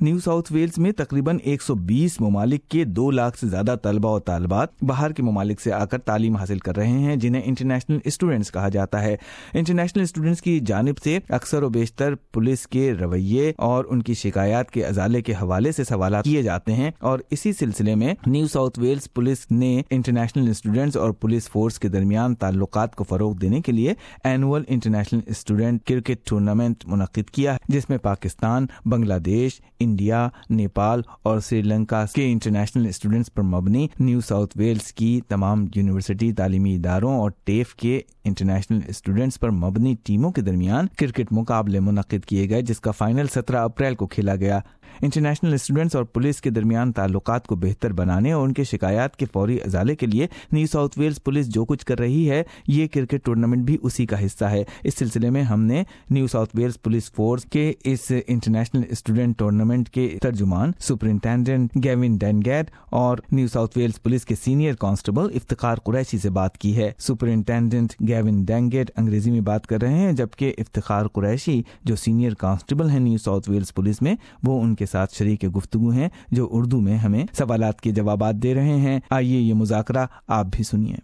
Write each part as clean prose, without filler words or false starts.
New South Wales में तकरीबन 120 ममालिक के 2 लाख से ज्यादा तलबा और तालिबात बाहर के ममालिक से आकर तालीम हासिल कर रहे हैं, जिन्हें इंटरनेशनल स्टूडेंट्स कहा जाता है। इंटरनेशनल स्टूडेंट्स की जानिब से अक्सर व बेशतर पुलिस के रवैये और उनकी शिकायत के अजाले के हवाले से सवाल किए जाते हैं, और इसी सिलसिले में न्यू साउथ वेल्स पुलिस ने इंटरनेशनल स्टूडेंट्स और पुलिस फोर्स के दरमियान ताल्लुकात को फरोग देने के लिए annual international student cricket tournament मुनक्किद किया, जिसमें पाकिस्तान, बांग्लादेश, इंडिया, नेपाल और श्रीलंका के इंटरनेशनल स्टूडेंट्स पर मबनी न्यू साउथ वेल्स की तमाम यूनिवर्सिटी, तालीमी इदारों और टेफ के इंटरनेशनल स्टूडेंट्स पर मबनी टीमों के दरमियान क्रिकेट मुकाबले मुनक्किद किए गए, जिसका फाइनल 17 अप्रैल को खेला गया। इंटरनेशनल स्टूडेंट्स और पुलिस के दरमियान ताल्लुकात को बेहतर बनाने और उनके शिकायत के फौरी अजाले के लिए न्यू साउथ वेल्स पुलिस जो कुछ कर रही है, ये क्रिकेट टूर्नामेंट भी उसी का हिस्सा है। इस सिलसिले में हमने New South Wales police force के इस इंटरनेशनल स्टूडेंट टूर्नामेंट के तर्जुमान सुपरिंटेंडेंट गेविन डेनगेट और न्यू साउथ वेल्स पुलिस के सीनियर कांस्टेबल इफ्तिखार कुरैशी से बात की है। सुपरिंटेंडेंट गेविन डेनगेट अंग्रेजी में बात कर रहे हैं, जबकि इफ्तिखार कुरैशी जो सीनियर कांस्टेबल हैं न्यू साउथ वेल्स पुलिस में, वो उनके साथ शरीक गुफ्तगू हैं, जो उर्दू में हमें सवालात के जवाबात दे रहे हैं। आइए ये मुज़ाकरा आप भी सुनिए।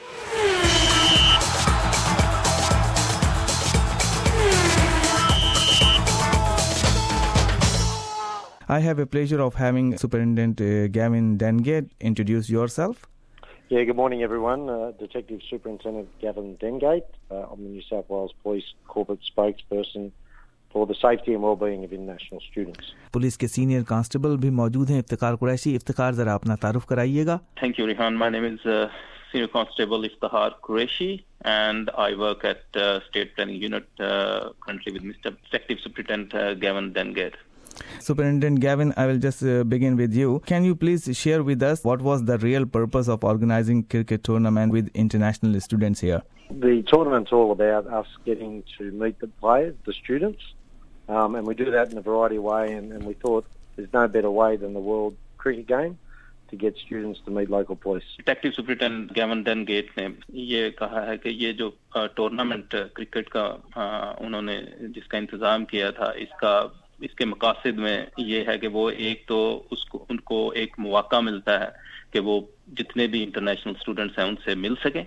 I have a pleasure of having Superintendent Gavin Dengate. Introduce yourself. Yeah, good morning everyone. Detective Superintendent Gavin Dengate. I'm the New South Wales Police Corporate Spokesperson for the safety and well-being of international students. Police के senior constable भी मौजूद हैं, इफ्तिखार कुरैशी। इफ्तिखार, जरा अपना तारुफ कराइएगा। Thank you, Rehan. My name is Senior Constable Iftikhar Qureshi and I work at State Planning Unit currently with Mr. Detective Superintendent Gavin Dengate. Superintendent Gavin, I will just begin with you. Can you please share with us what was the real purpose of organizing cricket tournament with international students here? The tournament's all about us getting to meet the players, the students, and we do that in a variety of ways, and we thought there's no better way than the World Cricket Game to get students to meet local police. Detective Superintendent Gavin Dengate ने ये कहा है कि ये जो tournament cricket का उन्होंने जिसका इंतजाम किया था, इसके मकासद में ये है कि वो एक तो उनको एक मौका मिलता है कि वो जितने भी इंटरनेशनल स्टूडेंट्स हैं उनसे मिल सकें,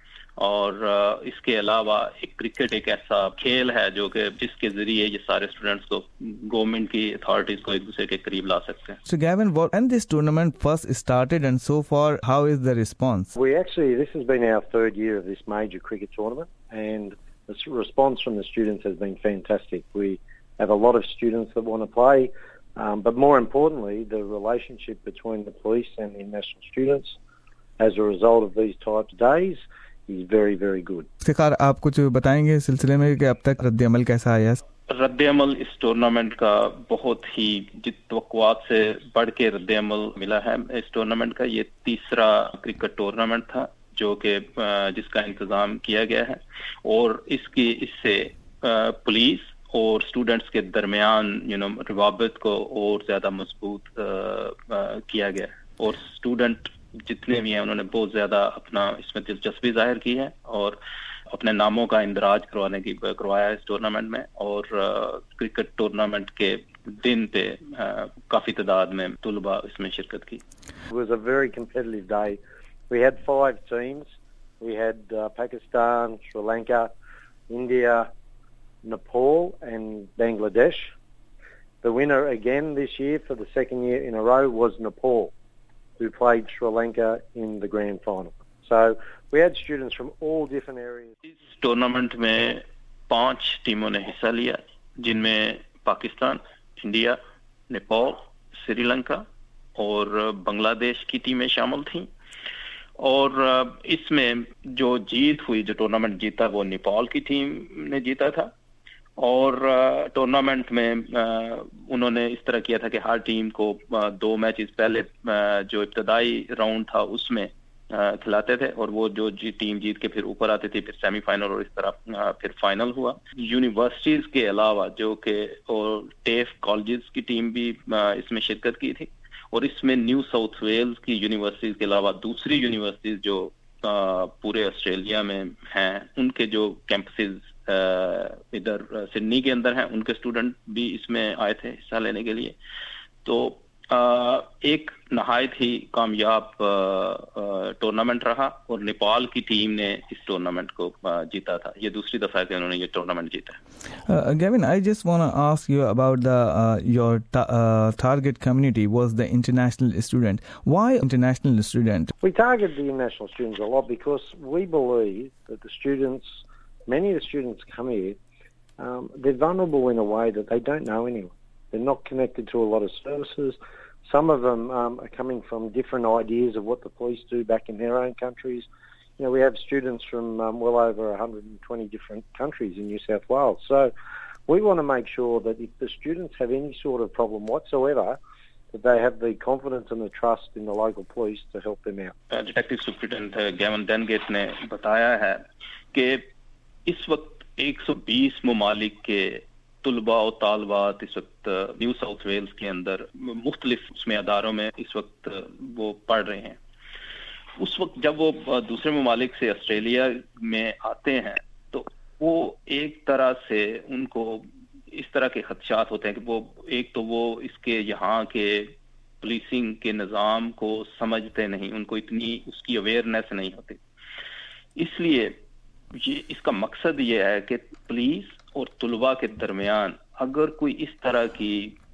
और इसके अलावा एक क्रिकेट एक ऐसा खेल है जो कि जिसके जरिए ये सारे स्टूडेंट्स को गवर्नमेंट की अथॉरिटीज को एक दूसरे के करीब ला सकते हैं। So Gavin, when this tournament first started and so far, how is the response? This has been our third year of this major cricket tournament, and the response from the students has been fantastic. We have a lot of students that want to play, but more importantly, the relationship between the police and the international students as a result of these types of days is very, very good. Iftikhar, आप कुछ बताएंगे इस सिलसिले में कि अब तक रद्द-ए-अमल कैसा आया? रद्द-ए-अमल इस टूर्नामेंट का बहुत ही तवक्कुआत से बढ़ के रद्द-ए-अमल मिला है। इस टूर्नामेंट का ये तीसरा क्रिकेट टूर्नामेंट था जो कि जिसका इंतजाम किया गया है, और इससे पुलिस और स्टूडेंट्स के दरमियान रवाबित को और ज्यादा मजबूत किया गया, और स्टूडेंट जितने भी हैं उन्होंने बहुत ज्यादा अपना इसमें दिलचस्पी जाहिर की है और अपने नामों का इंदराज करवाया इस टूर्नामेंट में, और क्रिकेट टूर्नामेंट के दिन पे काफी तादाद में तुलबा इसमें शिरकत की। It was a very competitive day. We had 5 teams. We had Pakistan, Sri Lanka, India, Nepal and Bangladesh. The winner again this year for the second year in a row was Nepal, who played Sri Lanka in the grand final. So we had students from all different areas. इस tournament में 5 टीमों ने हिस्सा लिया, जिनमें Pakistan, India, Nepal, Sri Lanka और बांग्लादेश की टीमें शामिल थीं, और इसमें जो जीत हुई, जो टूर्नामेंट जीता, वो नेपाल की टीम ने जीता था, और टूर्नामेंट में उन्होंने इस तरह किया था कि हर टीम को 2 मैचेस पहले जो इब्तदाई राउंड था उसमें खिलाते थे, और वो जो टीम जीत के फिर ऊपर आती थी, फिर सेमीफाइनल और इस तरह फिर फाइनल हुआ। यूनिवर्सिटीज के अलावा जो कि और टेफ कॉलेजेस की टीम भी इसमें शिरकत की थी, और इसमें न्यू साउथ वेल्स की यूनिवर्सिटीज के अलावा दूसरी यूनिवर्सिटीज जो पूरे ऑस्ट्रेलिया में हैं, उनके जो कैंपसेस इधर सिडनी के अंदर हैं, उनके स्टूडेंट भी इसमें आए थे हिस्सा लेने के लिए। تو ایک نہایت ہی کامیاب ٹورنامنٹ رہا اور نیپال کی ٹیم نے اس ٹورنامنٹ کو جیتا تھا. یہ دوسری دفعہ کہ انہوں نے یہ ٹورنامنٹ جیتا ہے. Gavin, I just want to ask you about your target community was the international student. Why international student? We target the international students a lot because we believe that the students, many of the students come here, they're vulnerable in a way that they don't know anyone. They're not connected to a lot of services. Some of them are coming from different ideas of what the police do back in their own countries. You know, we have students from well over 120 different countries in New South Wales. So we want to make sure that if the students have any sort of problem whatsoever, that they have the confidence and the trust in the local police to help them out. Detective Superintendent Gavin Dengate نے بتایا ہے کہ اس وقت 120 ممالک کے طلباء و طالبات اس وقت نیو ساؤتھ ویلز کے اندر مختلف اس میں اداروں میں اس وقت وہ پڑھ رہے ہیں. اس وقت جب وہ دوسرے ممالک سے آسٹریلیا میں آتے ہیں تو وہ ایک طرح سے ان کو اس طرح کے خدشات ہوتے ہیں کہ وہ ایک تو وہ اس کے یہاں کے پولیسنگ کے نظام کو سمجھتے نہیں, ان کو اتنی اس کی اویئرنیس نہیں ہوتی. اس لیے اس کا مقصد یہ ہے کہ پولیس اور طلباء کے درمیان اگر کوئی اس طرح کی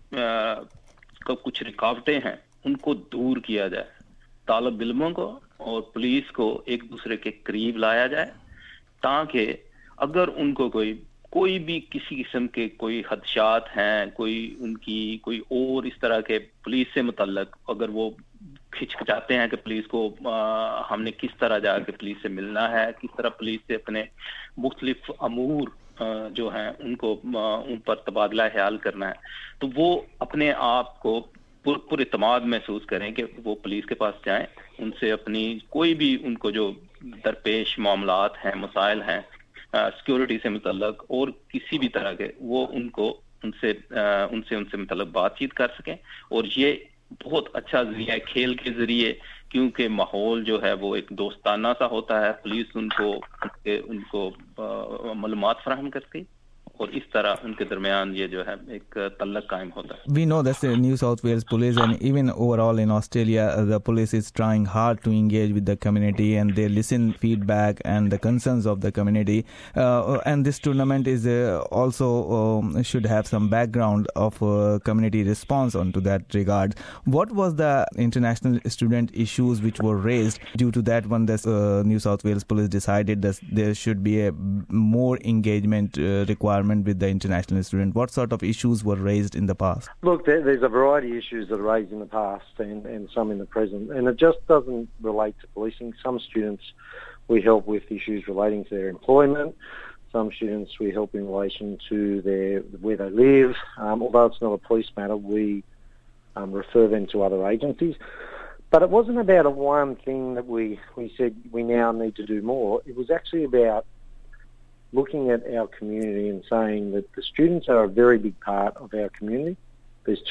کچھ رکاوٹیں ہیں ان کو دور کیا جائے, طالب علموں کو اور پولیس کو ایک دوسرے کے قریب لایا جائے, تاکہ اگر ان کو کوئی بھی کسی قسم کے کوئی خدشات ہیں, ان کی کوئی اور اس طرح کے پولیس سے متعلق اگر وہ کھچکچاتے ہیں کہ پولیس کو ہم نے کس طرح جا کے پولیس سے ملنا ہے, کس طرح پولیس سے اپنے مختلف امور جو ہیں ان پر تبادلہ خیال کرنا ہے, تو وہ اپنے آپ کو پر اعتماد محسوس کریں کہ وہ پولیس کے پاس جائیں, ان سے اپنی کوئی بھی ان کو جو درپیش معاملات ہیں, مسائل ہیں سیکورٹی سے متعلق اور کسی بھی طرح کے, وہ ان سے متعلق بات چیت کر سکیں. اور یہ بہت اچھا ذریعہ ہے کھیل کے ذریعے, کیونکہ ماحول جو ہے وہ ایک دوستانہ سا ہوتا ہے, پولیس ان کو معلومات فراہم کرتی اور اس طرح ان کے درمیان یہ جو ہے ایک تعلق قائم ہوتا ہے. We know that the New South Wales Police and even overall in Australia, the police is trying hard to engage with the community and they listen feedback and the concerns of the community. And this tournament is also should have some background of community response onto that regard. What was the international student issues which were raised due to that one? The New South Wales Police decided that there should be a more engagement requirement with the international student. What sort of issues were raised in the past? Look, there's a variety of issues that are raised in the past and some in the present, and it just doesn't relate to policing. Some students we help with issues relating to their employment. Some students we help in relation to where they live. Although it's not a police matter, we refer them to other agencies. But it wasn't about one thing that we said we now need to do more. It was actually about looking at our community and saying that the students are a very big part of our community. There's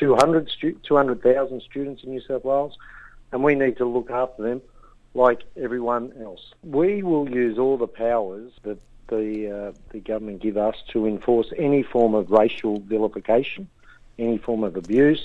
200,000 students in New South Wales, and we need to look after them like everyone else. We will use all the powers that the government give us to enforce any form of racial vilification, any form of abuse,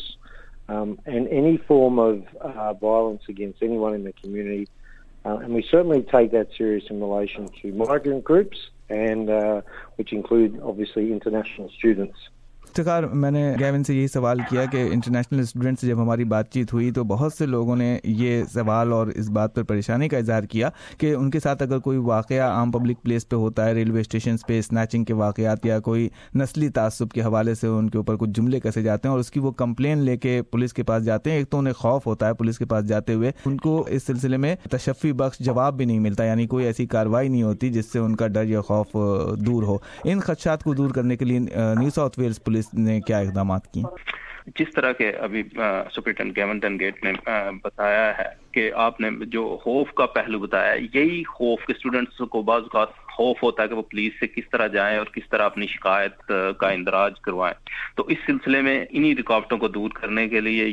and any form of violence against anyone in the community. And we certainly take that serious in relation to migrant groups, and which include obviously international students. Iftikhar, میں نے given سے یہی سوال کیا کہ international student سے جب ہماری بات چیت ہوئی تو بہت سے لوگوں نے یہ سوال اور اس بات پر پریشانی کا اظہار کیا کہ ان کے ساتھ اگر کوئی واقعہ عام پبلک پلیس پہ ہوتا ہے, ریلوے اسٹیشنز پہ اسنیچنگ کے واقعات یا کوئی نسلی تعصب کے حوالے سے ان کے اوپر کچھ جملے کسے جاتے ہیں اور اس کی وہ کمپلین لے کے پولیس کے پاس جاتے ہیں, ایک تو انہیں خوف ہوتا ہے پولیس کے پاس جاتے ہوئے, ان کو اس سلسلے میں تشفی بخش جواب بھی نہیں ملتا, یعنی کوئی ایسی کارروائی نہیں ہوتی جس سے ان کا ڈر یا خوف دور ہو. ان خدشات کو دور کرنے کے لیے نیو ساؤتھ ویلز پولیس نے کیا اقدامات کیے؟ جس طرح کے ابھی سپرنٹینڈنٹ گیون ڈنگیٹ نے بتایا ہے کہ آپ نے جو خوف کا پہلو بتایا, یہی خوف کے اسٹوڈنٹس کو بعض اوقات خوف ہوتا ہے کہ وہ پولیس سے کس طرح جائیں اور کس طرح اپنی شکایت کا اندراج کروائیں. تو اس سلسلے میں انہی رکاوٹوں کو دور کرنے کے لیے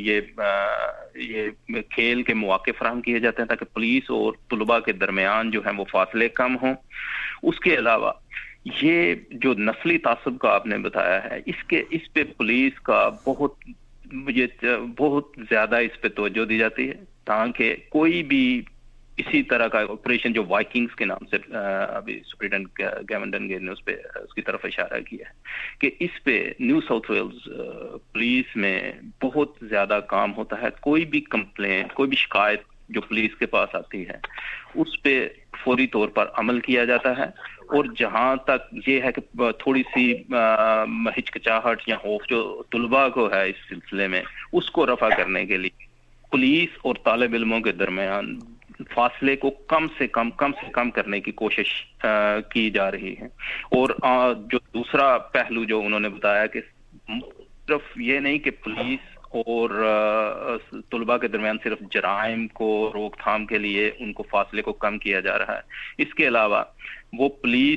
یہ کھیل کے مواقع فراہم کیے جاتے ہیں تاکہ پولیس اور طلباء کے درمیان جو ہیں وہ فاصلے کم ہوں. اس کے علاوہ یہ جو نسلی تعصب کا آپ نے بتایا ہے, اس پہ پولیس کا بہت یہ بہت زیادہ اس پہ توجہ دی جاتی ہے تاکہ کوئی بھی اسی طرح کا آپریشن جو وائکنگز کے نام سے ابھی سپرنٹینڈنٹ گیون ڈنگیٹ نے اس کی طرف اشارہ کیا ہے کہ اس پہ نیو ساؤتھ ویلز پولیس میں بہت زیادہ کام ہوتا ہے. کوئی بھی کمپلینٹ، کوئی بھی شکایت جو پولیس کے پاس آتی ہے اس پہ فوری طور پر عمل کیا جاتا ہے. اور جہاں تک یہ ہے کہ تھوڑی سی ہچکچاہٹ یا خوف جو طلباء کو ہے اس سلسلے میں، اس کو رفع کرنے کے لیے پولیس اور طالب علموں کے درمیان فاصلے کو کم سے کم کرنے کی کوشش کی جا رہی ہے. اور جو دوسرا پہلو جو انہوں نے بتایا کہ صرف یہ نہیں کہ پولیس اور طلباء کے درمیان صرف جرائم کو روک تھام کے لیے ان کو فاصلے کو کم کیا جا رہا ہے، اس کے علاوہ وہ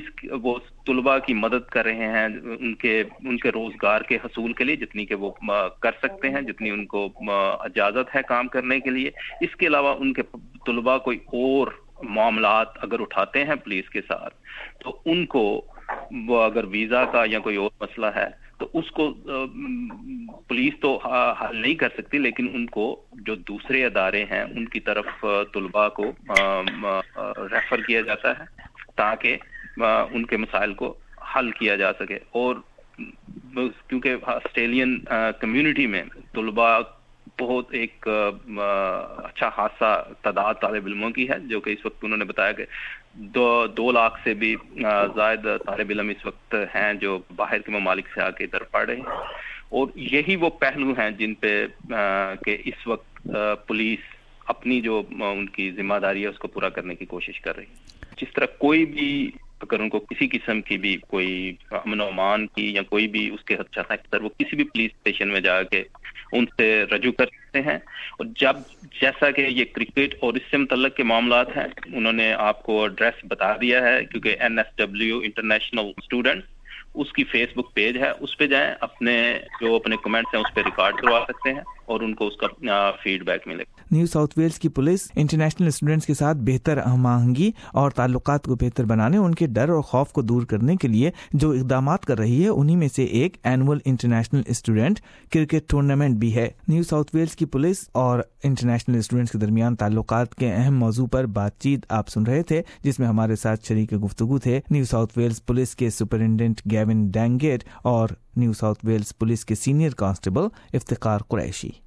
طلباء کی مدد کر رہے ہیں ان کے روزگار کے حصول کے لیے، جتنی کہ وہ کر سکتے ہیں، جتنی ان کو اجازت ہے کام کرنے کے لیے. اس کے علاوہ ان کے طلباء کوئی اور معاملات اگر اٹھاتے ہیں پولیس کے ساتھ تو ان کو وہ اگر ویزا کا یا کوئی اور مسئلہ ہے تو اس کو پولیس تو حل نہیں کر سکتی، لیکن ان کو جو دوسرے ادارے ہیں ان کی طرف طلباء کو ریفر کیا جاتا ہے تاکہ ان کے مسائل کو حل کیا جا سکے. اور کیونکہ آسٹریلین کمیونٹی میں طلباء بہت ایک اچھا خاصا تعداد طالب علموں کی ہے، جو کہ اس وقت انہوں نے بتایا کہ 2 لاکھ سے بھی زائد طالب علم اس وقت ہیں جو باہر کے ممالک سے آ کے ادھر پڑھ رہے ہیں. اور یہی وہ پہلو ہیں جن پہ کہ اس وقت پولیس اپنی جو ان کی ذمہ داری ہے اس کو پورا کرنے کی کوشش کر رہی ہے. جس طرح کوئی بھی اگر ان کو کسی قسم کی بھی کوئی امن و امان کی یا کوئی بھی اس کے خدشات ہے، وہ کسی بھی پولیس اسٹیشن میں جا کے ان سے رجوع کر سکتے ہیں. اور جیسا کہ یہ کرکٹ اور اس سے متعلق کے معاملات ہیں، انہوں نے آپ کو ایڈریس بتا دیا ہے، کیونکہ NSW انٹرنیشنل اسٹوڈنٹ اس کی فیس بک پیج ہے، اس پہ جائیں، اپنے کمنٹس ہیں اس پہ ریکارڈ کروا سکتے ہیں اور ان کو اس کا فیڈ بیک ملے. نیو ساؤتھ ویلز کی پولیس انٹرنیشنل اسٹوڈنٹس کے ساتھ بہتر ہم آہنگی اور تعلقات کو بہتر بنانے، ان کے ڈر اور خوف کو دور کرنے کے لیے جو اقدامات کر رہی ہے انہی میں سے ایک annual international student cricket tournament بھی ہے. نیو ساؤتھ ویلز کی پولیس اور انٹرنیشنل اسٹوڈنٹس کے درمیان تعلقات کے اہم موضوع پر بات چیت آپ سن رہے تھے، جس میں ہمارے ساتھ شریک گفتگو تھے نیو ساؤتھ ویلز پولیس کے سپرنٹینڈنٹ گیون ڈینگیٹ اور نیو ساؤتھ ویلز پولیس کے سینئر کانسٹیبل افتخار قریشی.